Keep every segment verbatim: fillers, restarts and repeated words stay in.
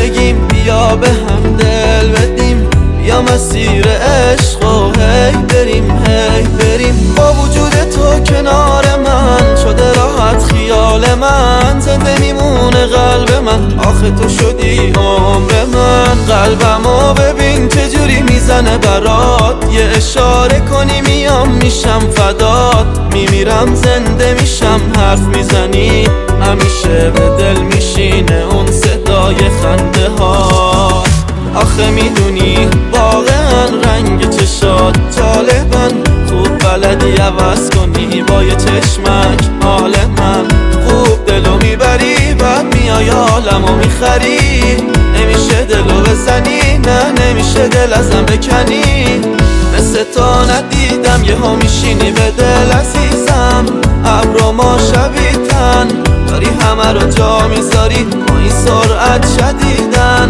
بگیم بیا به هم دل بدیم، بیا مسیر عشق و هی بریم هی بریم. با وجود تو کنار من شده راحت خیال من، زنده میمونه قلب من، آخه تو شدی عمر من. قلبمو ببین چجوری میزنه برات، یه اشاره کنی میام میشم فدات. میمیرم زنده میشم حرف میزنی، همیشه به دل میشینه اون صدای خنده ها. آخه میدونی واقعا رنگ چشات جالبن، خوب بلدی عوض کنی با یه چشمک حال من. خوب دلو میبری بعد میای عالمو میخری، نمیشه دلو بزنی نه نمیشه دل ازم بکنی. مثل تو ندیدم یه ها میشینی به دل عزیزم، ابر و ما شبیتن داری همه رو جا میذاری با این سرعت شدیدن.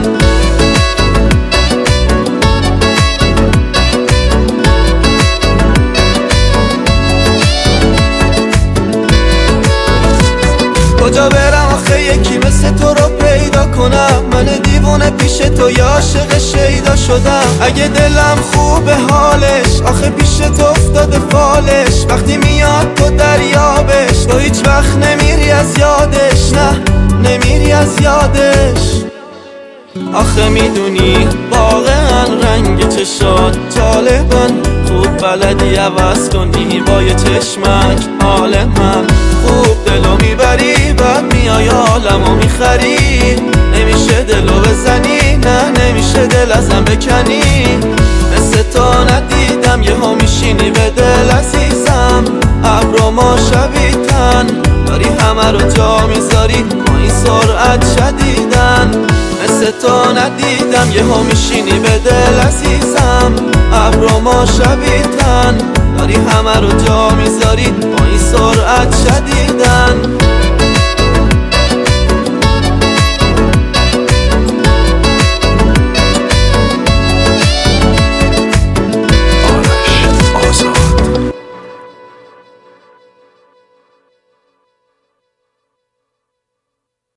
کجا برم آخه یکی مثل تو رو پیدا کنم، من دیوونه پیش تو یا عاشق شیدا شدم. اگه دلم خوبه حالش آخه پیش تو افتاده فالش، وقتی میاد تو دریابش تو هیچ وقت نمیری از یادش، نه نمیری از یادش. آخه میدونی واقعا رنگ چشات جالبن، خوب بلدی عوض کنی با یه چشمک حال من. خوب دلو میبری بعد میای عالمو میخری، نمیشه دلو بزنی نه نمیشه دل ازم بکنی. مثل تو ندیدم یه ها میشینی به دل عزیزم، ابر و ما شبیتن داری همه رو جا میذاری با این سرعت شدیدن. مثل تو ندیدم یه ها میشینی به دل عزیزم، ابر و ما شبیتن داری همه رو جا میذاری با این سرعت شدیدن.